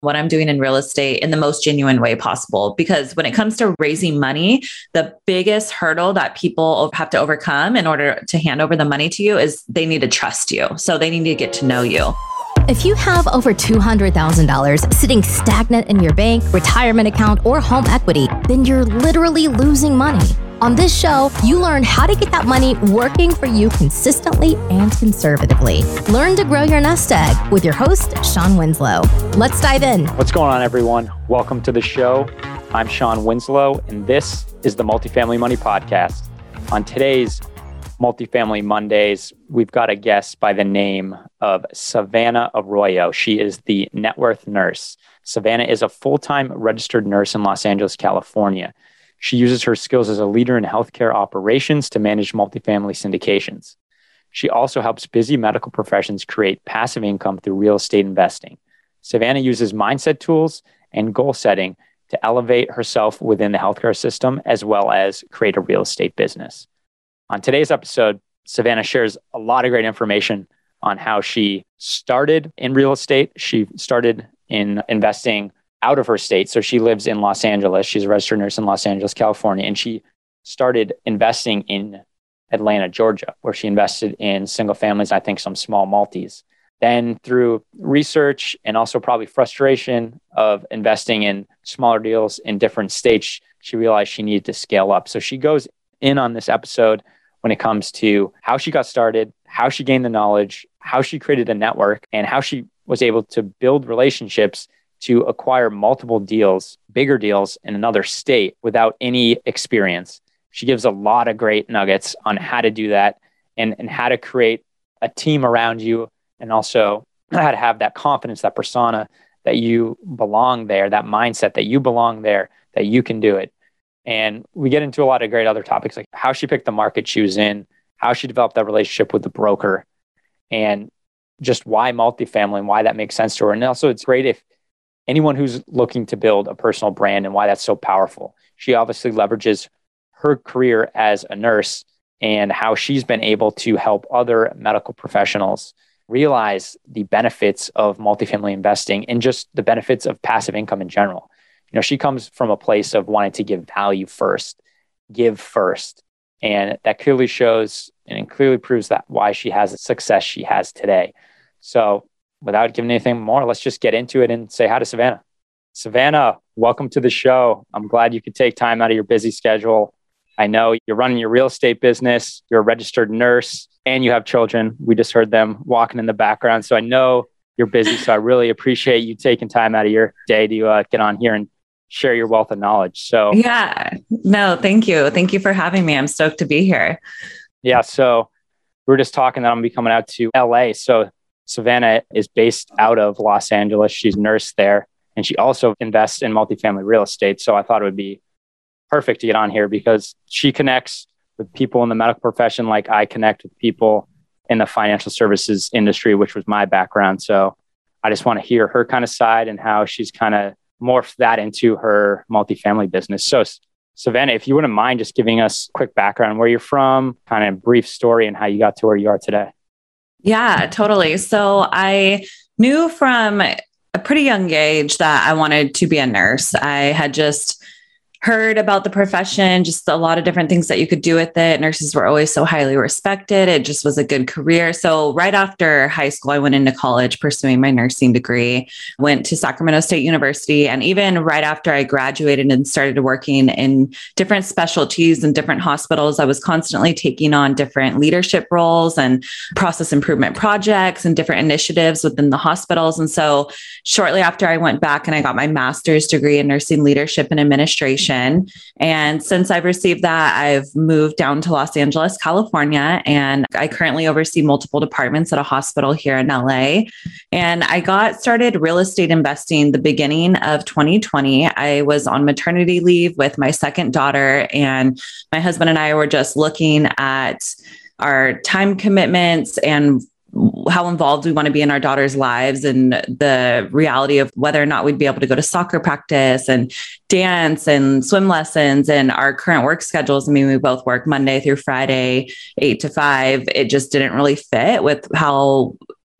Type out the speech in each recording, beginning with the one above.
what I'm doing in real estate in the most genuine way possible. Because when it comes to raising money, the biggest hurdle that people have to overcome in order to hand over the money to you is they need to trust you. So they need to get to know you. If you have over $200,000 sitting stagnant in your bank, retirement account, or home equity, then you're literally losing money. On this show, you learn how to get that money working for you consistently and conservatively. Learn to grow your nest egg with your host, Sean Winslow. Let's dive in. What's going on, everyone? Welcome to the show. I'm Sean Winslow, and this is the Multifamily Money Podcast. On today's Multifamily Mondays, we've got a guest by the name of Savannah Arroyo. She is the net worth nurse. Savannah is a full-time registered nurse in Los Angeles, California. She uses her skills as a leader in healthcare operations to manage multifamily syndications. She also helps busy medical professions create passive income through real estate investing. Savannah uses mindset tools and goal setting to elevate herself within the healthcare system, as well as create a real estate business. On today's episode, Savannah shares a lot of great information on how she started in real estate. She started in investing out of her state. So she lives in Los Angeles. She's a registered nurse in Los Angeles, California. And she started investing in Atlanta, Georgia, where she invested in single families, I think some small multis. Then through research and also probably frustration of investing in smaller deals in different states, she realized she needed to scale up. So she goes in on this episode when it comes to how she got started, how she gained the knowledge, how she created a network, and how she was able to build relationships to acquire multiple deals, bigger deals in another state without any experience. She gives a lot of great nuggets on how to do that and how to create a team around you, and also how to have that confidence, that persona that you belong there, that mindset that you belong there, that you can do it. And we get into a lot of great other topics, like how she picked the market she was in, how she developed that relationship with the broker, and just why multifamily and why that makes sense to her. And also it's great if anyone who's looking to build a personal brand and why that's so powerful. She obviously leverages her career as a nurse and how she's been able to help other medical professionals realize the benefits of multifamily investing and just the benefits of passive income in general. You know, she comes from a place of wanting to give value first, give first. And that clearly shows and it clearly proves that why she has the success she has today. So without giving anything more, let's just get into it and say hi to Savannah. Savannah, welcome to the show. I'm glad you could take time out of your busy schedule. I know you're running your real estate business, you're a registered nurse, and you have children. We just heard them walking in the background. So I know you're busy. So I really appreciate you taking time out of your day to get on here and share your wealth of knowledge. So yeah, no, thank you. Thank you for having me. I'm stoked to be here. Yeah. So we were just talking that I'm going to be coming out to LA. So Savannah is based out of Los Angeles. She's a nurse there, and she also invests in multifamily real estate. So I thought it would be perfect to get on here because she connects with people in the medical profession like I connect with people in the financial services industry, which was my background. So I just want to hear her kind of side and how she's kind of morphed that into her multifamily business. So Savannah, if you wouldn't mind just giving us a quick background, where you're from, kind of brief story and how you got to where you are today. Yeah, totally. So I knew from a pretty young age that I wanted to be a nurse. I had just heard about the profession, just a lot of different things that you could do with it. Nurses were always so highly respected. It just was a good career. So right after high school, I went into college pursuing my nursing degree, went to Sacramento State University. And even right after I graduated and started working in different specialties and different hospitals, I was constantly taking on different leadership roles and process improvement projects and different initiatives within the hospitals. And so shortly after I went back and I got my master's degree in nursing leadership and administration. And since I've received that, I've moved down to Los Angeles, California, and I currently oversee multiple departments at a hospital here in LA. And I got started real estate investing the beginning of 2020. I was on maternity leave with my second daughter, and my husband and I were just looking at our time commitments and how involved we want to be in our daughter's lives and the reality of whether or not we'd be able to go to soccer practice and dance and swim lessons and our current work schedules. I mean, we both work Monday through Friday, 8 to 5. It just didn't really fit with how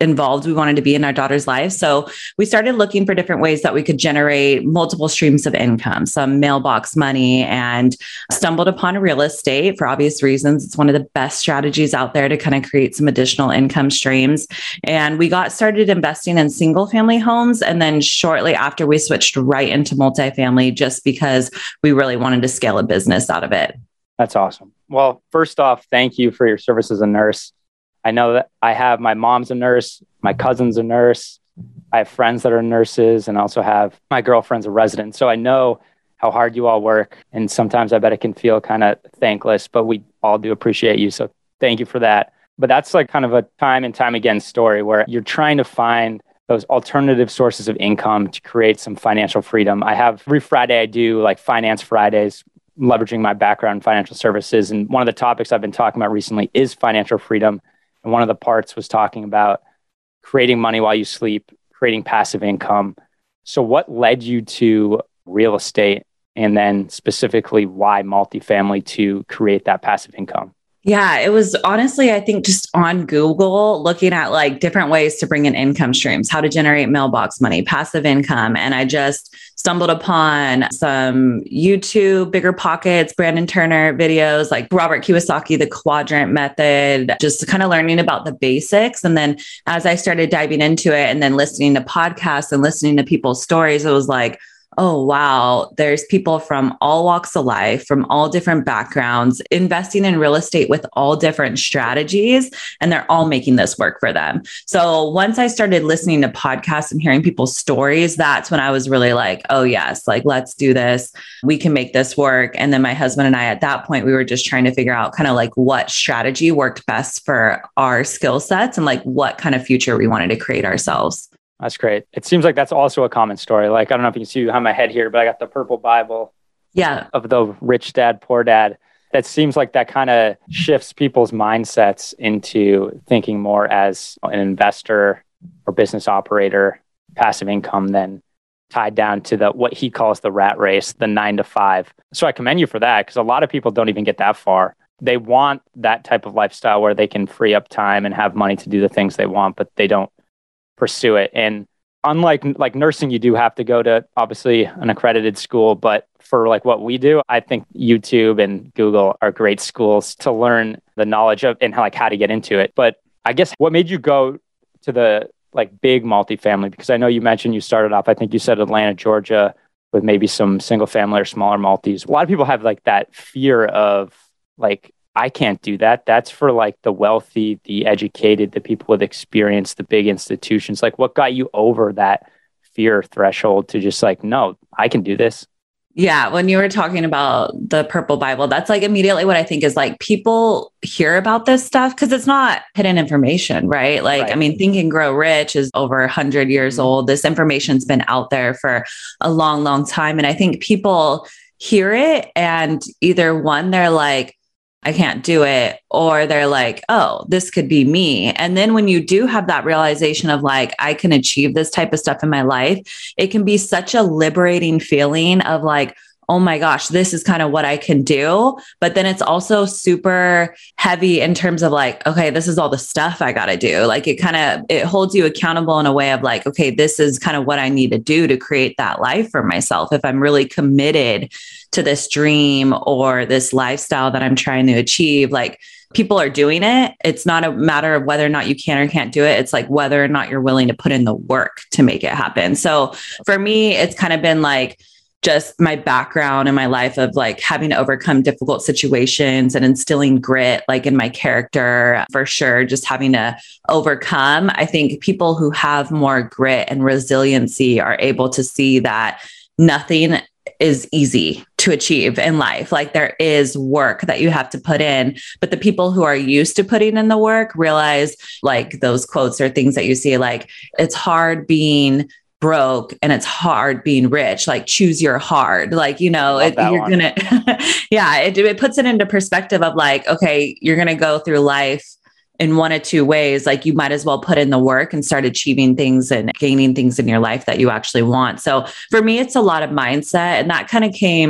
involved we wanted to be in our daughter's life. So we started looking for different ways that we could generate multiple streams of income, some mailbox money, and stumbled upon real estate for obvious reasons. It's one of the best strategies out there to kind of create some additional income streams. And we got started investing in single family homes. And then shortly after, we switched right into multifamily just because we really wanted to scale a business out of it. That's awesome. Well, first off, thank you for your service as a nurse. I know that my mom's a nurse, my cousin's a nurse. I have friends that are nurses, and also have my girlfriend's a resident. So I know how hard you all work. And sometimes I bet it can feel kind of thankless, but we all do appreciate you. So thank you for that. But that's like kind of a time and time again story where you're trying to find those alternative sources of income to create some financial freedom. Every Friday I do like Finance Fridays, leveraging my background in financial services. And one of the topics I've been talking about recently is financial freedom. And one of the parts was talking about creating money while you sleep, creating passive income. So what led you to real estate, and then specifically why multifamily to create that passive income? Yeah, it was honestly, I think just on Google, looking at like different ways to bring in income streams, how to generate mailbox money, passive income. And I just stumbled upon some YouTube, Bigger Pockets, Brandon Turner videos, like Robert Kiyosaki, the quadrant method, just kind of learning about the basics. And then as I started diving into it and then listening to podcasts and listening to people's stories, it was like, oh, wow, there's people from all walks of life, from all different backgrounds, investing in real estate with all different strategies, and they're all making this work for them. So once I started listening to podcasts and hearing people's stories, that's when I was really like, oh, yes, like, let's do this. We can make this work. And then my husband and I, at that point, we were just trying to figure out kind of like what strategy worked best for our skill sets and like what kind of future we wanted to create ourselves. That's great. It seems like that's also a common story. Like, I don't know if you can see behind my head here, but I got the purple Bible of the rich dad, poor dad. That seems like that kind of shifts people's mindsets into thinking more as an investor or business operator, passive income, than tied down to what he calls the rat race, the 9 to 5. So I commend you for that, because a lot of people don't even get that far. They want that type of lifestyle where they can free up time and have money to do the things they want, but they don't pursue it. And unlike like nursing, you do have to go to obviously an accredited school, but for like what we do, I think YouTube and Google are great schools to learn the knowledge of and how to get into it. But I guess what made you go to the like big multifamily? Because I know you mentioned you started off, I think you said Atlanta, Georgia, with maybe some single family or smaller multis. A lot of people have like that fear of like, I can't do that. That's for like the wealthy, the educated, the people with experience, the big institutions. Like, what got you over that fear threshold to just like, no, I can do this? Yeah. When you were talking about the purple Bible, that's like immediately what I think is like people hear about this stuff because it's not hidden information, right? Like, right. I mean, Think and Grow Rich is over 100 years old. This information's been out there for a long, long time. And I think people hear it and either one, they're like, I can't do it. Or they're like, oh, this could be me. And then when you do have that realization of like, I can achieve this type of stuff in my life, it can be such a liberating feeling of like, oh my gosh, this is kind of what I can do. But then it's also super heavy in terms of like, okay, this is all the stuff I got to do. Like it holds you accountable in a way of like, okay, this is kind of what I need to do to create that life for myself. If I'm really committed to this dream or this lifestyle that I'm trying to achieve, like people are doing it. It's not a matter of whether or not you can or can't do it. It's like whether or not you're willing to put in the work to make it happen. So for me, it's kind of been like, just my background in my life of like having to overcome difficult situations and instilling grit, like in my character, for sure, just having to overcome. I think people who have more grit and resiliency are able to see that nothing is easy to achieve in life. Like there is work that you have to put in, but the people who are used to putting in the work realize like those quotes or things that you see, like it's hard being broke and it's hard being rich, like choose your hard, like, you know, you're going to, yeah, it puts it into perspective of like, okay, you're going to go through life in one of two ways. Like you might as well put in the work and start achieving things and gaining things in your life that you actually want. So for me, it's a lot of mindset. And that kind of came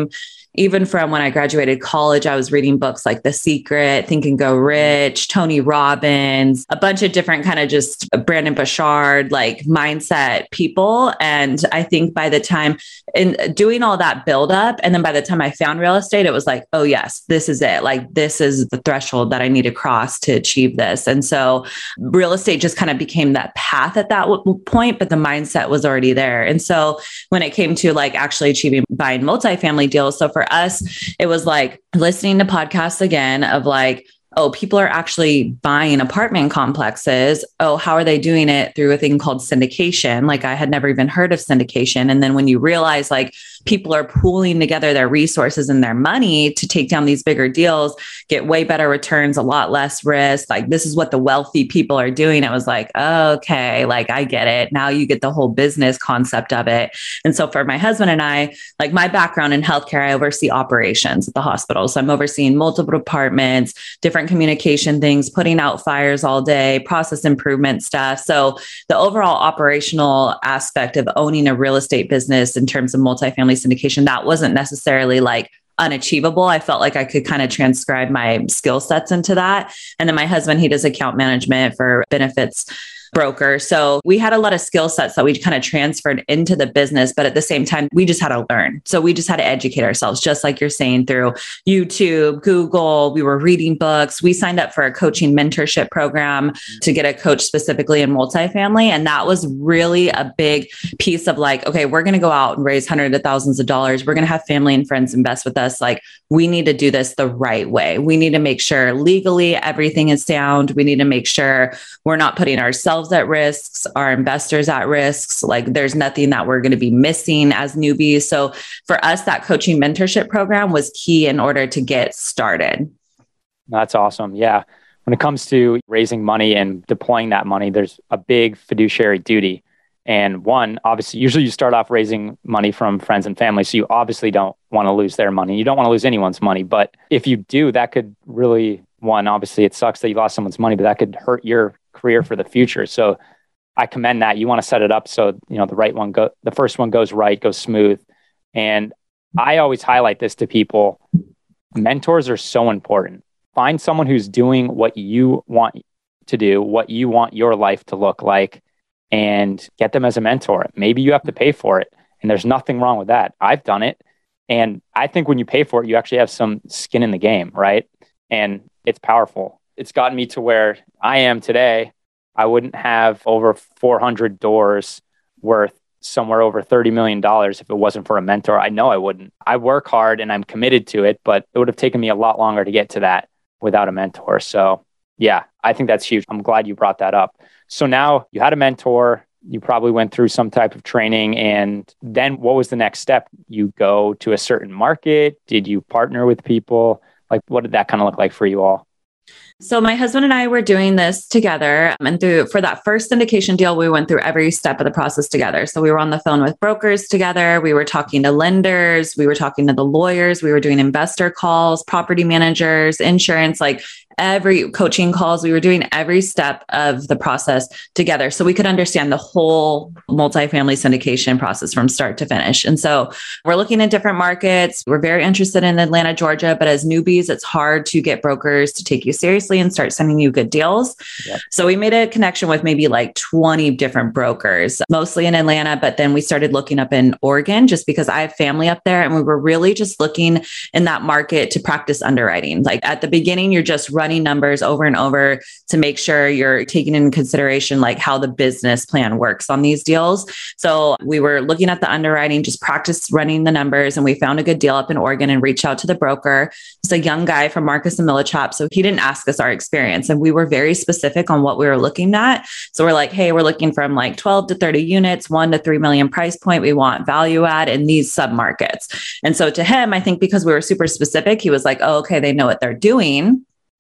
even from when I graduated college, I was reading books like The Secret, Think and Go Rich, Tony Robbins, a bunch of different kind of just Brandon Burchard, like mindset people. And I think by the time in doing all that build up, and then by the time I found real estate, it was like, oh yes, this is it. Like this is the threshold that I need to cross to achieve this. And so real estate just kind of became that path at that point, but the mindset was already there. And so when it came to like actually achieving buying multifamily deals, so for us, it was like listening to podcasts again of like, oh, people are actually buying apartment complexes. Oh, how are they doing it? Through a thing called syndication. Like I had never even heard of syndication. And then when you realize like people are pooling together their resources and their money to take down these bigger deals, get way better returns, a lot less risk. Like this is what the wealthy people are doing. It was like, oh, okay, like I get it. Now you get the whole business concept of it. And so for my husband and I, like my background in healthcare, I oversee operations at the hospital. So I'm overseeing multiple departments, different communication things, putting out fires all day, process improvement stuff. So the overall operational aspect of owning a real estate business in terms of multifamily syndication, that wasn't necessarily like unachievable. I felt like I could kind of transcribe my skill sets into that. And then my husband, he does account management for benefits broker. So we had a lot of skill sets that we kind of transferred into the business, but at the same time, we just had to learn. So we just had to educate ourselves, just like you're saying, through YouTube, Google. We were reading books. We signed up for a coaching mentorship program to get a coach specifically in multifamily. And that was really a big piece of like, okay, we're going to go out and raise hundreds of thousands of dollars. We're going to have family and friends invest with us. Like we need to do this the right way. We need to make sure legally everything is sound. We need to make sure we're not putting ourselves at risks, our investors at risks. Like there's nothing that we're going to be missing as newbies. So for us, that coaching mentorship program was key in order to get started. That's awesome. Yeah. When it comes to raising money and deploying that money, there's a big fiduciary duty. And one, obviously, usually you start off raising money from friends and family. So you obviously don't want to lose their money. You don't want to lose anyone's money. But if you do, that could really, one, obviously it sucks that you lost someone's money, but that could hurt your career for the future. So I commend that. You want to set it up so, you know, the first one goes right, goes smooth. And I always highlight this to people. Mentors are so important. Find someone who's doing what you want to do, what you want your life to look like, and get them as a mentor. Maybe you have to pay for it, and there's nothing wrong with that. I've done it. And I think when you pay for it, you actually have some skin in the game, right? And it's powerful. It's gotten me to where I am today. I wouldn't have over 400 doors worth somewhere over $30 million if it wasn't for a mentor. I know I wouldn't. I work hard and I'm committed to it, but it would have taken me a lot longer to get to that without a mentor. So yeah, I think that's huge. I'm glad you brought that up. So now you had a mentor, you probably went through some type of training, and then what was the next step? You go to a certain market? Did you partner with people? Like, what did that kind of look like for you all? So my husband and I were doing this together, and for that first syndication deal, we went through every step of the process together. So we were on the phone with brokers together. We were talking to lenders. We were talking to the lawyers. We were doing investor calls, property managers, insurance, like every coaching calls. We were doing every step of the process together so we could understand the whole multifamily syndication process from start to finish. And so we're looking at different markets. We're very interested in Atlanta, Georgia, but as newbies, it's hard to get brokers to take you seriously and start sending you good deals. Yep. So we made a connection with maybe like 20 different brokers, mostly in Atlanta, but then we started looking up in Oregon just because I have family up there, and we were really just looking in that market to practice underwriting. Like at the beginning, you're just running numbers over and over to make sure you're taking into consideration like how the business plan works on these deals. So we were looking at the underwriting, just practice running the numbers, and we found a good deal up in Oregon and reached out to the broker. It's a young guy from Marcus and Millichap. So he didn't ask us our experience, and we were very specific on what we were looking at. So we're like, hey, we're looking from like 12 to 30 units, 1 to 3 million price point. We want value add in these submarkets. And so to him, I think because we were super specific, he was like, oh, okay, they know what they're doing.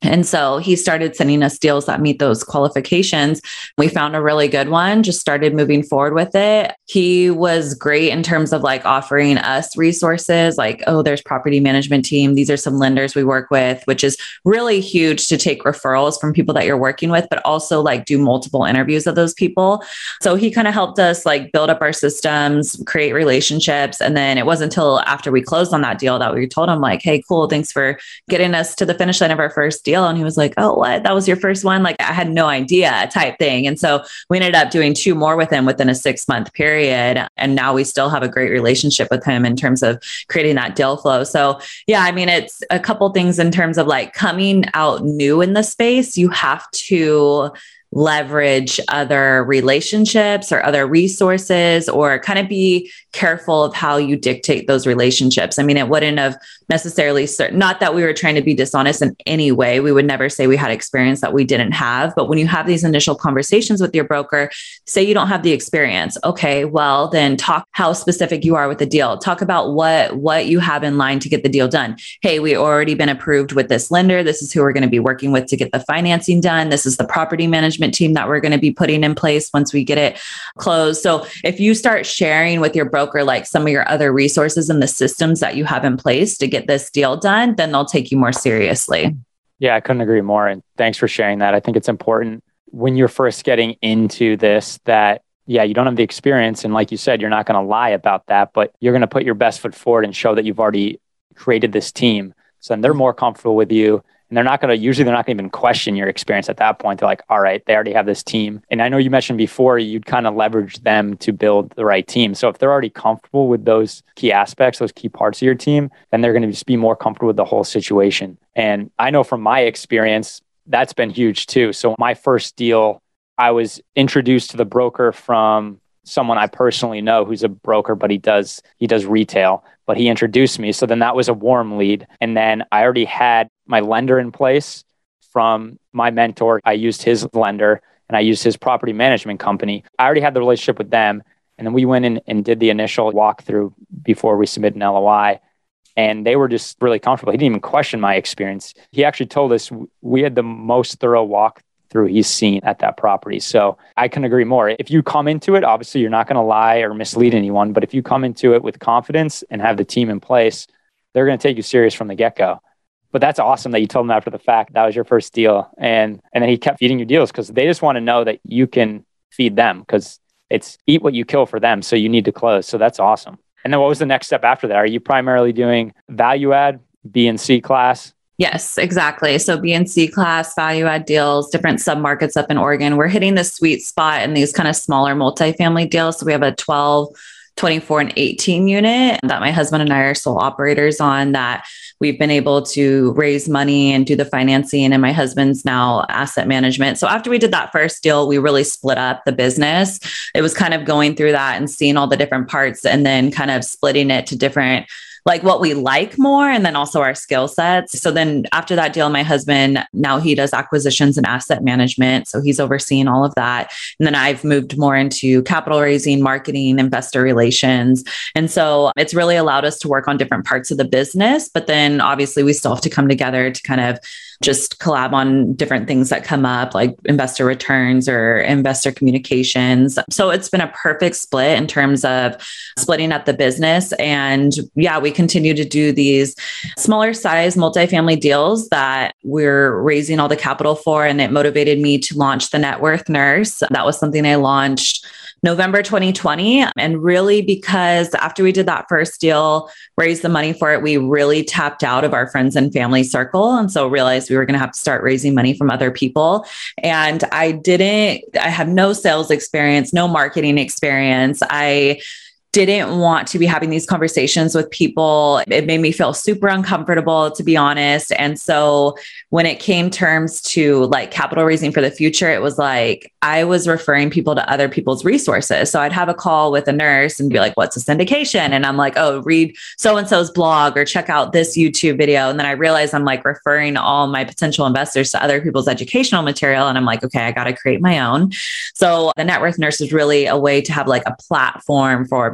And so he started sending us deals that meet those qualifications. We found a really good one, just started moving forward with it. He was great in terms of like offering us resources like, oh, there's property management team. These are some lenders we work with, which is really huge to take referrals from people that you're working with, but also like do multiple interviews of those people. So he kind of helped us like build up our systems, create relationships. And then it wasn't until after we closed on that deal that we told him like, hey, cool, thanks for getting us to the finish line of our first deal. And he was like, oh, what? That was your first one? Like I had no idea type thing. And so we ended up doing 2 more with him within a 6-month period. And now we still have a great relationship with him in terms of creating that deal flow. So yeah, I mean, it's a couple things in terms of like coming out new in the space. You have to leverage other relationships or other resources, or kind of be careful of how you dictate those relationships. I mean, it wouldn't have necessarily, not that we were trying to be dishonest in any way. We would never say we had experience that we didn't have. But when you have these initial conversations with your broker, say you don't have the experience. Okay, well, then talk how specific you are with the deal. Talk about what you have in line to get the deal done. Hey, we already been approved with this lender. This is who we're going to be working with to get the financing done. This is the property management team that we're going to be putting in place once we get it closed. So if you start sharing with your broker, like some of your other resources and the systems that you have in place to get this deal done, then they'll take you more seriously. Yeah, I couldn't agree more. And thanks for sharing that. I think it's important when you're first getting into this that, yeah, you don't have the experience. And like you said, you're not going to lie about that, but you're going to put your best foot forward and show that you've already created this team. So then they're more comfortable with you. And they're not going to even question your experience at that point. They're like, all right, they already have this team. And I know you mentioned before, you'd kind of leverage them to build the right team. So if they're already comfortable with those key aspects, those key parts of your team, then they're going to just be more comfortable with the whole situation. And I know from my experience, that's been huge too. So my first deal, I was introduced to the broker from someone I personally know who's a broker, but he does retail, but he introduced me. So then that was a warm lead. And then I already had my lender in place from my mentor. I used his lender and I used his property management company. I already had the relationship with them. And then we went in and did the initial walkthrough before we submit an LOI. And they were just really comfortable. He didn't even question my experience. He actually told us we had the most thorough walkthrough he's seen at that property. So I can agree more. If you come into it, obviously you're not going to lie or mislead anyone, but if you come into it with confidence and have the team in place, they're going to take you serious from the get-go. But that's awesome that you told them after the fact that was your first deal. And then he kept feeding you deals because they just want to know that you can feed them, because it's eat what you kill for them. So you need to close. So that's awesome. And then what was the next step after that? Are you primarily doing value add, B and C class? Yes, exactly. So B and C class, value add deals, different submarkets up in Oregon. We're hitting the sweet spot in these kind of smaller multifamily deals. So we have a 12, 24, and 18 unit that my husband and I are sole operators on, that we've been able to raise money and do the financing. And my husband's now asset management. So after we did that first deal, we really split up the business. It was kind of going through that and seeing all the different parts and then kind of splitting it to different, like what we like more, and then also our skill sets. So then after that deal, my husband, now he does acquisitions and asset management. So he's overseeing all of that. And then I've moved more into capital raising, marketing, investor relations. And so it's really allowed us to work on different parts of the business. But then obviously we still have to come together to kind of just collab on different things that come up, like investor returns or investor communications. So it's been a perfect split in terms of splitting up the business. And yeah, we continue to do these smaller size multifamily deals that we're raising all the capital for. And it motivated me to launch the Net Worth Nurse. That was something I launched November 2020. And really, because after we did that first deal, raised the money for it, we really tapped out of our friends and family circle. And so realized we were going to have to start raising money from other people. And I have no sales experience, no marketing experience. I didn't want to be having these conversations with people. It made me feel super uncomfortable, to be honest. And so when it came terms to like capital raising for the future, it was like I was referring people to other people's resources. So I'd have a call with a nurse and be like, what's a syndication? And I'm like, oh, read so-and-so's blog or check out this YouTube video. And then I realized I'm like referring all my potential investors to other people's educational material. And I'm like, okay, I got to create my own. So the Net Worth Nurse is really a way to have like a platform for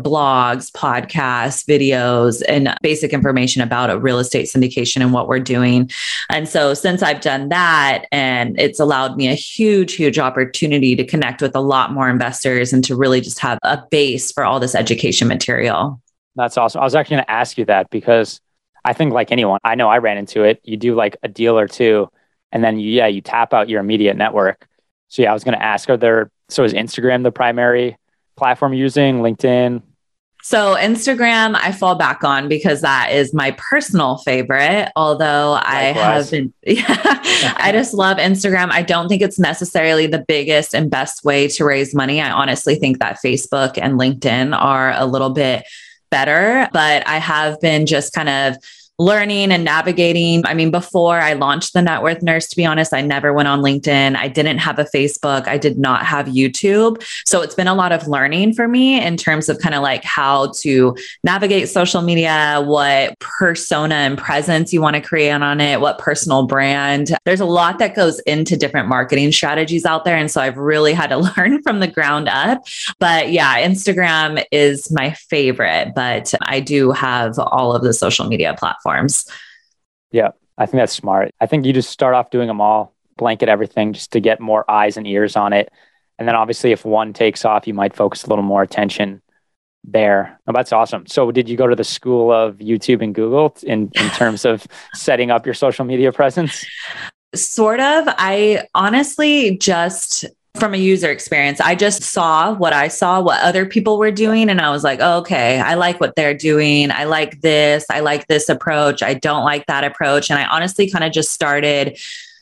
blogs, podcasts, videos, and basic information about a real estate syndication and what we're doing. And so since I've done that, and it's allowed me a huge, huge opportunity to connect with a lot more investors and to really just have a base for all this education material. That's awesome. I was actually going to ask you that because I think like anyone, I know I ran into it. You do like a deal or two, and then you tap out your immediate network. So I was going to ask, so is Instagram the primary platform you're using, LinkedIn? So Instagram, I fall back on because that is my personal favorite. Although Likewise. I just love Instagram. I don't think it's necessarily the biggest and best way to raise money. I honestly think that Facebook and LinkedIn are a little bit better, but I have been just kind of learning and navigating. I mean, before I launched the Net Worth Nurse, to be honest, I never went on LinkedIn. I didn't have a Facebook. I did not have YouTube. So it's been a lot of learning for me in terms of kind of like how to navigate social media, what persona and presence you want to create on it, what personal brand. There's a lot that goes into different marketing strategies out there. And so I've really had to learn from the ground up. But yeah, Instagram is my favorite, but I do have all of the social media platforms. Yeah, I think that's smart. I think you just start off doing them all, blanket everything just to get more eyes and ears on it. And then obviously if one takes off, you might focus a little more attention there. Oh, that's awesome. So did you go to the school of YouTube and Google in terms of setting up your social media presence? Sort of. I honestly just... from a user experience, I just saw what other people were doing. And I was like, oh, okay, I like what they're doing. I like this approach. I don't like that approach. And I honestly kind of just started,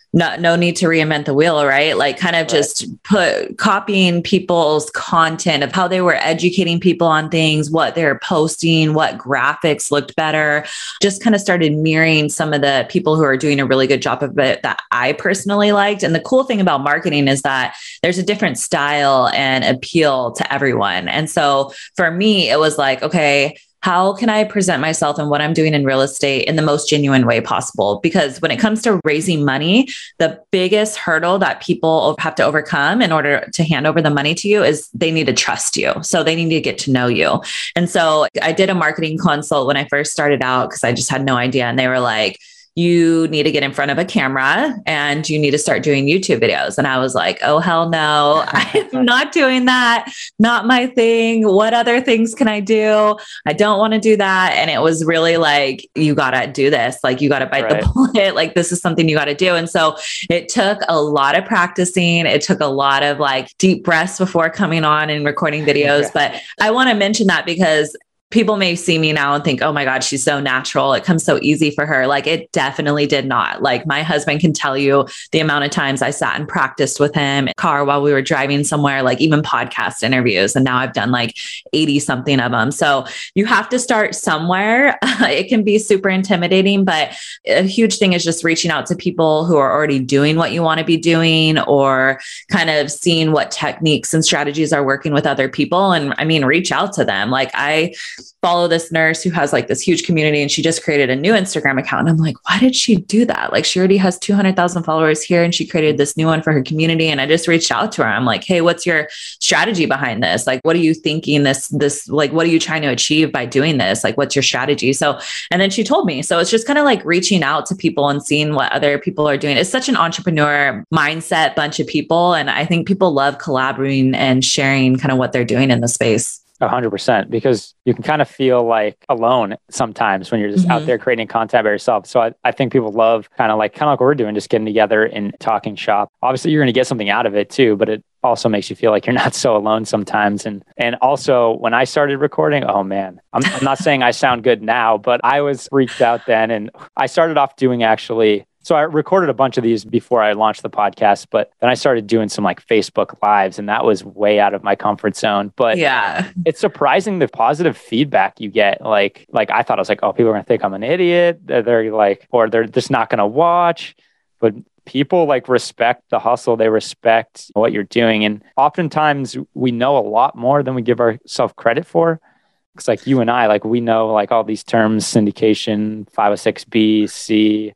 no need to reinvent the wheel, right? Like kind of just copying people's content of how they were educating people on things, what they're posting, what graphics looked better. Just kind of started mirroring some of the people who are doing a really good job of it that I personally liked. And the cool thing about marketing is that there's a different style and appeal to everyone. And so for me, it was like, okay, how can I present myself and what I'm doing in real estate in the most genuine way possible? Because when it comes to raising money, the biggest hurdle that people have to overcome in order to hand over the money to you is they need to trust you. So they need to get to know you. And so I did a marketing consult when I first started out because I just had no idea. And they were like, you need to get in front of a camera and you need to start doing YouTube videos. And I was like, oh, hell no, I'm not doing that. Not my thing. What other things can I do? I don't want to do that. And it was really like, you got to do this. Like you got to bite the bullet. Like this is something you got to do. And so it took a lot of practicing. It took a lot of like deep breaths before coming on and recording videos. But I want to mention that because people may see me now and think, oh my God, she's so natural. It comes so easy for her. Like it definitely did not. Like my husband can tell you the amount of times I sat and practiced with him in the car while we were driving somewhere, like even podcast interviews. And now I've done like 80 something of them. So you have to start somewhere. It can be super intimidating, but a huge thing is just reaching out to people who are already doing what you want to be doing or kind of seeing what techniques and strategies are working with other people. And I mean, reach out to them. Like I follow this nurse who has like this huge community and she just created a new Instagram account. And I'm like, why did she do that? Like she already has 200,000 followers here and she created this new one for her community. And I just reached out to her. I'm like, hey, what's your strategy behind this? Like, what are you thinking like, what are you trying to achieve by doing this? Like, what's your strategy? So, and then she told me, so it's just kind of like reaching out to people and seeing what other people are doing. It's such an entrepreneur mindset bunch of people. And I think people love collaborating and sharing kind of what they're doing in the space. 100%, because you can kind of feel like alone sometimes when you're just out there creating content by yourself. So I think people love kind of like what we're doing, just getting together and talking shop. Obviously, you're going to get something out of it too, but it also makes you feel like you're not so alone sometimes. And also when I started recording, oh man, I'm not saying I sound good now, but I was freaked out then. And I started off doing so I recorded a bunch of these before I launched the podcast, but then I started doing some like Facebook Lives and that was way out of my comfort zone. But yeah, it's surprising the positive feedback you get. Like I thought I was like, oh, people are going to think I'm an idiot. They're like, or they're just not going to watch. But people like respect the hustle. They respect what you're doing. And oftentimes we know a lot more than we give ourselves credit for. It's like you and I, like we know like all these terms, syndication, 506B, C,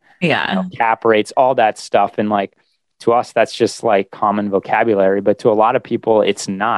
cap rates, all that stuff. And like to us, that's just like common vocabulary. But to a lot of people, it's not.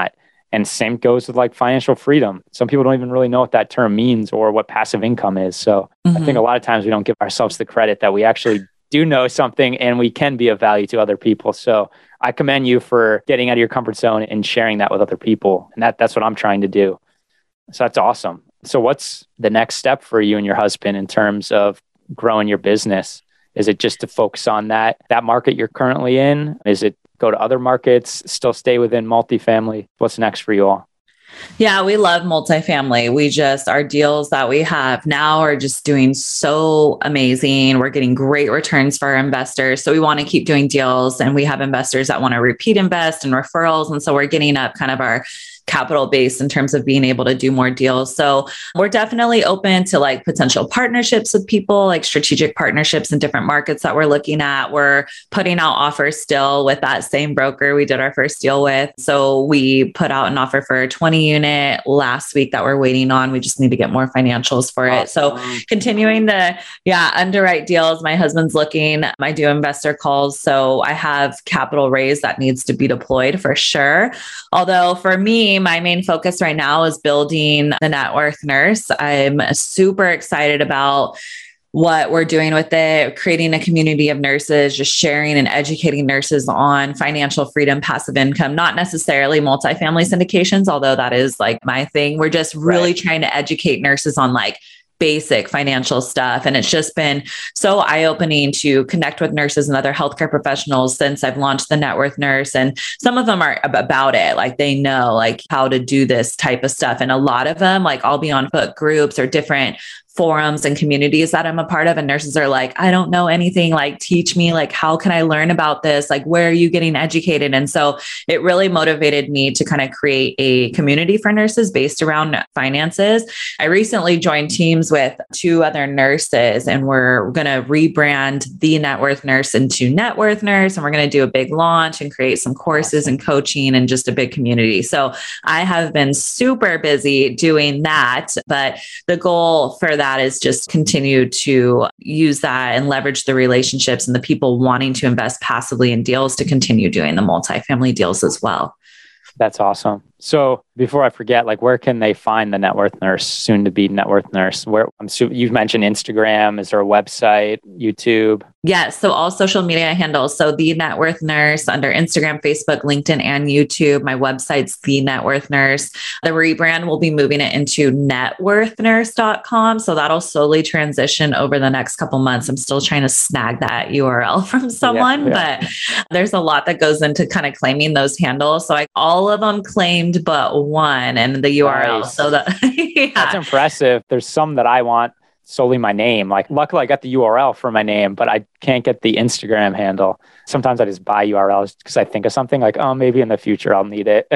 And same goes with like financial freedom. Some people don't even really know what that term means or what passive income is. So I think a lot of times we don't give ourselves the credit that we actually do know something and we can be of value to other people. So I commend you for getting out of your comfort zone and sharing that with other people. And that's what I'm trying to do. So that's awesome. So what's the next step for you and your husband in terms of growing your business? Is it just to focus on that market you're currently in? Is it go to other markets, still stay within multifamily? What's next for you all? Yeah, we love multifamily. Our deals that we have now are just doing so amazing. We're getting great returns for our investors. So we want to keep doing deals, and we have investors that want to repeat invest and referrals. And so we're getting up kind of our capital base in terms of being able to do more deals. So we're definitely open to like potential partnerships with people, like strategic partnerships in different markets that we're looking at. We're putting out offers still with that same broker we did our first deal with. So we put out an offer for a 20 unit last week that we're waiting on. We just need to get more financials for it. So continuing to, underwrite deals. My husband's looking, I do investor calls. So I have capital raised that needs to be deployed for sure. Although for me, my main focus right now is building the Net Worth Nurse. I'm super excited about what we're doing with it, creating a community of nurses, just sharing and educating nurses on financial freedom, passive income, not necessarily multifamily syndications, although that is like my thing. We're just really trying to educate nurses on like basic financial stuff. And it's just been so eye-opening to connect with nurses and other healthcare professionals since I've launched the Net Worth Nurse. And some of them are about it. Like they know like how to do this type of stuff. And a lot of them, like I'll be on book groups or different forums and communities that I'm a part of. And nurses are like, I don't know anything, like teach me, like, how can I learn about this? Like, where are you getting educated? And so it really motivated me to kind of create a community for nurses based around finances. I recently joined teams with 2 other nurses, and we're going to rebrand the Net Worth Nurse into Net Worth Nurse. And we're going to do a big launch and create some courses and coaching and just a big community. So I have been super busy doing that, but the goal for that is just continue to use that and leverage the relationships and the people wanting to invest passively in deals to continue doing the multifamily deals as well. That's awesome. So before I forget, like where can they find the Net Worth Nurse, soon to be Net Worth Nurse? Where you've mentioned Instagram. Is there a website, YouTube? Yes. So all social media handles. So the Net Worth Nurse under Instagram, Facebook, LinkedIn, and YouTube. My website's the Net Worth Nurse. The rebrand will be moving it into networthnurse.com. So that'll slowly transition over the next couple months. I'm still trying to snag that URL from someone, but there's a lot that goes into kind of claiming those handles. So all of them claimed but one, and the URL. Nice. So That's impressive. There's some that I want solely my name. Like luckily I got the URL for my name, but I can't get the Instagram handle. Sometimes I just buy URLs because I think of something like, oh, maybe in the future I'll need it.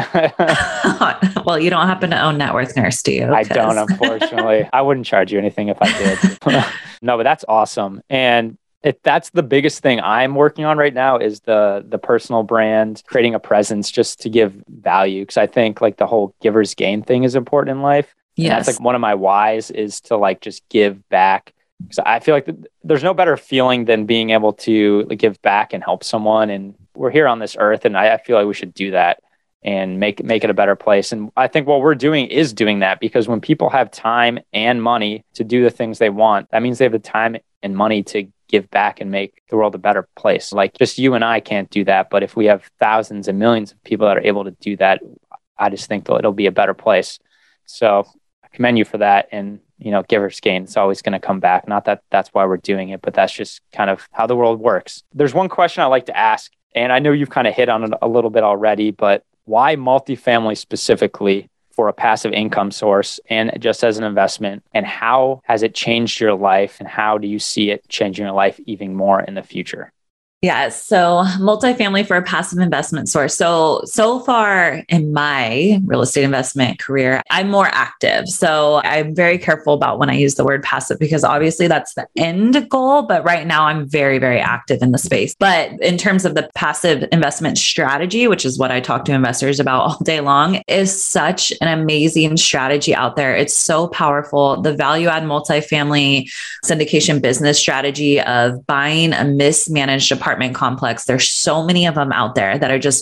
Well, you don't happen to own Net Worth Nurse, do you? I don't, unfortunately. I wouldn't charge you anything if I did. No, but that's awesome. And that's the biggest thing I'm working on right now is the personal brand, creating a presence just to give value. Because I think like the whole giver's gain thing is important in life. Yes. And that's like one of my whys is to like just give back. Because I feel like there's no better feeling than being able to like give back and help someone. And we're here on this earth, and I feel like we should do that and make it a better place. And I think what we're doing is doing that, because when people have time and money to do the things they want, that means they have the time and money to give back and make the world a better place. Like just you and I can't do that. But if we have thousands and millions of people that are able to do that, I just think that it'll be a better place. So I commend you for that. And, giver's gain, it's always going to come back. Not that that's why we're doing it, but that's just kind of how the world works. There's one question I like to ask, and I know you've kind of hit on it a little bit already, but why multifamily specifically for a passive income source and just as an investment? And how has it changed your life? And how do you see it changing your life even more in the future? Yes. So multifamily for a passive investment source. So far in my real estate investment career, I'm more active. So I'm very careful about when I use the word passive, because obviously that's the end goal. But right now I'm very, very active in the space. But in terms of the passive investment strategy, which is what I talk to investors about all day long, is such an amazing strategy out there. It's so powerful. The value add multifamily syndication business strategy of buying a mismanaged apartment complex. There's so many of them out there that are just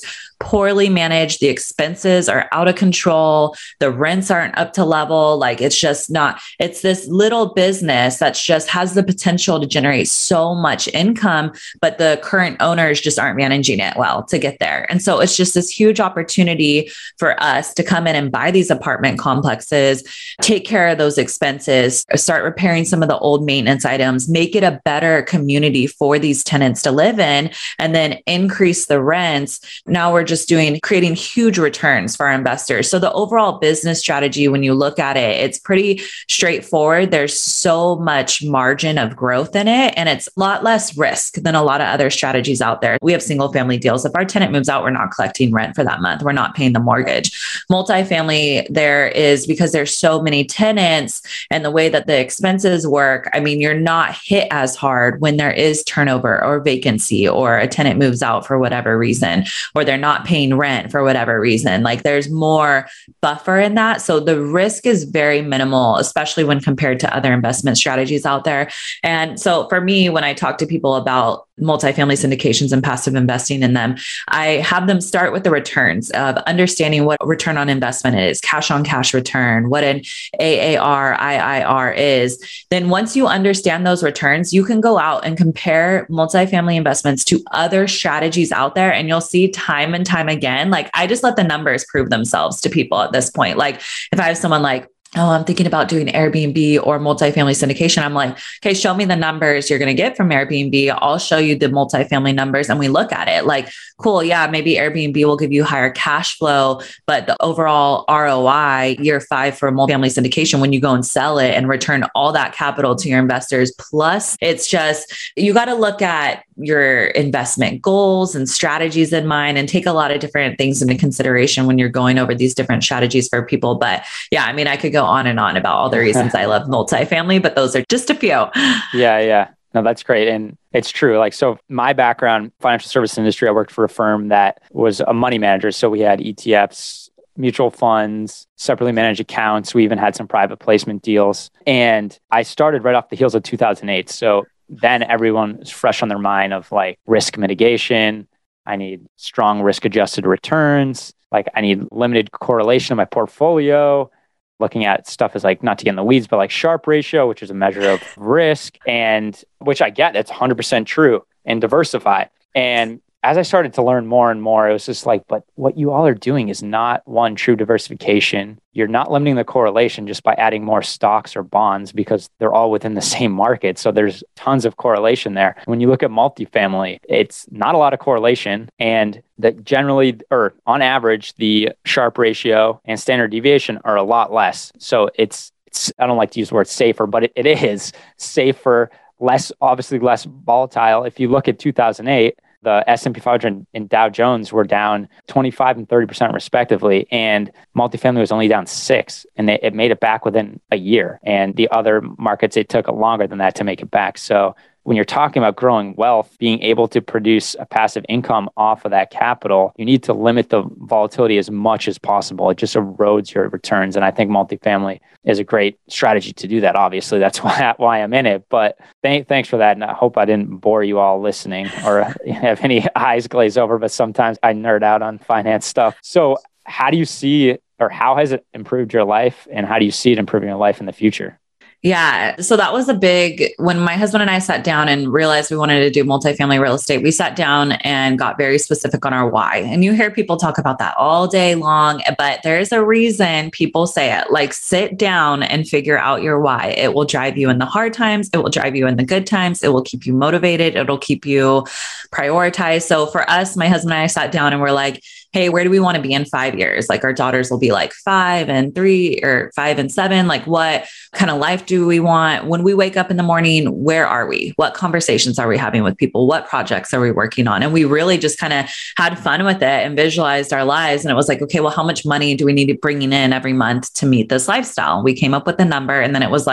poorly managed. The expenses are out of control. The rents aren't up to level. Like it's just not, it's this little business that's just has the potential to generate so much income, but the current owners just aren't managing it well to get there. And so it's just this huge opportunity for us to come in and buy these apartment complexes, take care of those expenses, start repairing some of the old maintenance items, make it a better community for these tenants to live in, and then increase the rents. Now we're just creating huge returns for our investors. So the overall business strategy, when you look at it, it's pretty straightforward. There's so much margin of growth in it, and it's a lot less risk than a lot of other strategies out there. We have single family deals. If our tenant moves out, we're not collecting rent for that month. We're not paying the mortgage. Multifamily, there is, because there's so many tenants and the way that the expenses work, I mean, you're not hit as hard when there is turnover or vacancy, or a tenant moves out for whatever reason, or they're not paying rent for whatever reason. Like there's more buffer in that. So the risk is very minimal, especially when compared to other investment strategies out there. And so for me, when I talk to people about multifamily syndications and passive investing in them, I have them start with the returns of understanding what return on investment is, cash on cash return, what an AAR, IIR is. Then once you understand those returns, you can go out and compare multifamily investments to other strategies out there. And you'll see time and time again, like I just let the numbers prove themselves to people at this point. Like if I have someone like, oh, I'm thinking about doing Airbnb or multifamily syndication, I'm like, okay, show me the numbers you're going to get from Airbnb. I'll show you the multifamily numbers. And we look at it like, cool. Yeah, maybe Airbnb will give you higher cash flow, but the overall ROI year 5 for multifamily syndication, when you go and sell it and return all that capital to your investors, plus it's just, you got to look at your investment goals and strategies in mind and take a lot of different things into consideration when you're going over these different strategies for people. But yeah, I mean, I could go on and on about all the reasons I love multifamily, but those are just a few. Yeah. No, that's great. And it's true. Like, so my background, financial service industry, I worked for a firm that was a money manager. So we had ETFs, mutual funds, separately managed accounts. We even had some private placement deals. And I started right off the heels of 2008. So then everyone is fresh on their mind of like risk mitigation. I need strong risk adjusted returns. Like I need limited correlation in my portfolio. Looking at stuff is like, not to get in the weeds, but like Sharpe ratio, which is a measure of risk, and which I get, that's 100% true, and diversify. And as I started to learn more and more, it was just like, but what you all are doing is not one true diversification. You're not limiting the correlation just by adding more stocks or bonds because they're all within the same market. So there's tons of correlation there. When you look at multifamily, it's not a lot of correlation, and that generally, or on average, the Sharpe ratio and standard deviation are a lot less. So it's I don't like to use the word safer, but it is safer, obviously less volatile. If you look at 2008, the S&P 500 and Dow Jones were down 25 and 30% respectively, and multifamily was only down 6%, and it made it back within a year. And the other markets, it took longer than that to make it back. So when you're talking about growing wealth, being able to produce a passive income off of that capital, you need to limit the volatility as much as possible. It just erodes your returns. And I think multifamily is a great strategy to do that. Obviously, that's why I'm in it. But thanks for that. And I hope I didn't bore you all listening or have any eyes glaze over, but sometimes I nerd out on finance stuff. So how do you see, or how has it improved your life, and how do you see it improving your life in the future? Yeah. So that was when my husband and I sat down and realized we wanted to do multifamily real estate, we sat down and got very specific on our why. And you hear people talk about that all day long, but there's a reason people say it. Like, sit down and figure out your why. It will drive you in the hard times. It will drive you in the good times. It will keep you motivated. It'll keep you prioritized. So for us, my husband and I sat down and we're like, hey, where do we want to be in 5 years? Like, our daughters will be like 5 and 3 or 5 and 7. Like, what kind of life do we want? When we wake up in the morning, where are we? What conversations are we having with people? What projects are we working on? And we really just kind of had fun with it and visualized our lives. And it was like, okay, well, how much money do we need to bring in every month to meet this lifestyle? We came up with a number, and then it was like,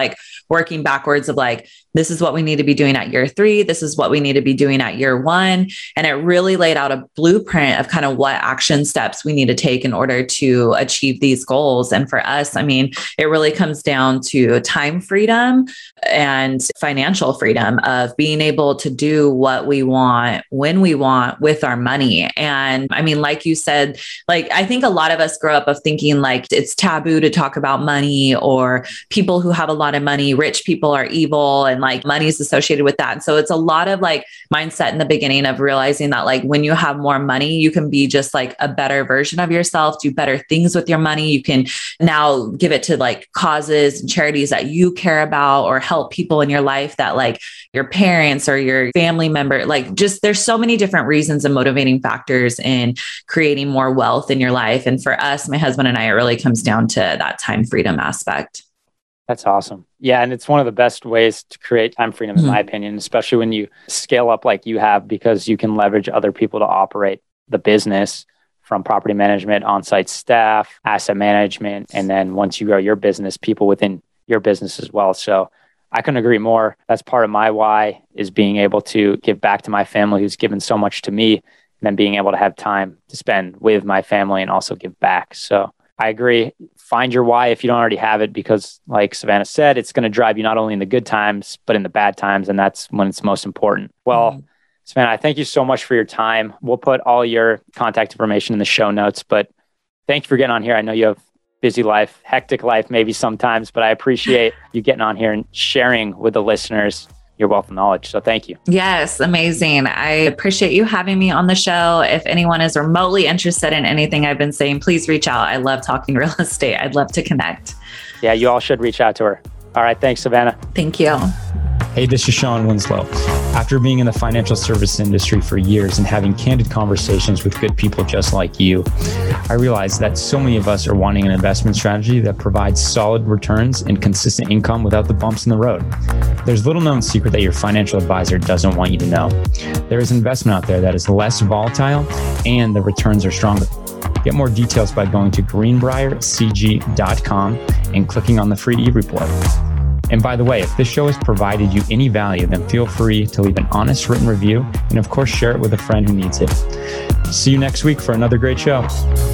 working backwards of like, this is what we need to be doing at year 3. This is what we need to be doing at year 1. And it really laid out a blueprint of kind of what action steps we need to take in order to achieve these goals. And for us, I mean, it really comes down to time freedom and financial freedom of being able to do what we want, when we want with our money. And I mean, like you said, like, I think a lot of us grow up of thinking like it's taboo to talk about money, or people who have a lot of money, rich people are evil, and like money is associated with that. And so it's a lot of like mindset in the beginning of realizing that like when you have more money, you can be just like a better version of yourself, do better things with your money. You can now give it to like causes and charities that you care about, or help people in your life that like your parents or your family member, like just there's so many different reasons and motivating factors in creating more wealth in your life. And for us, my husband and I, it really comes down to that time freedom aspect. That's awesome. Yeah. And it's one of the best ways to create time freedom, in my opinion, especially when you scale up like you have, because you can leverage other people to operate the business, from property management, on-site staff, asset management. And then once you grow your business, people within your business as well. So I couldn't agree more. That's part of my why, is being able to give back to my family who's given so much to me, and then being able to have time to spend with my family and also give back. So I agree. Find your why if you don't already have it, because like Savannah said, it's going to drive you not only in the good times, but in the bad times. And that's when it's most important. Well, Savannah, I thank you so much for your time. We'll put all your contact information in the show notes, but thank you for getting on here. I know you have busy life, hectic life, maybe sometimes, but I appreciate you getting on here and sharing with the listeners your wealth of knowledge. So thank you. Yes, amazing. I appreciate you having me on the show. If anyone is remotely interested in anything I've been saying, please reach out. I love talking real estate. I'd love to connect. Yeah, you all should reach out to her. All right. Thanks, Savannah. Thank you. Hey, this is Sean Winslow. After being in the financial service industry for years and having candid conversations with good people just like you, I realized that so many of us are wanting an investment strategy that provides solid returns and consistent income without the bumps in the road. There's little known secret that your financial advisor doesn't want you to know. There is investment out there that is less volatile and the returns are stronger. Get more details by going to greenbriercg.com and clicking on the free e-report. And by the way, if this show has provided you any value, then feel free to leave an honest written review and of course, share it with a friend who needs it. See you next week for another great show.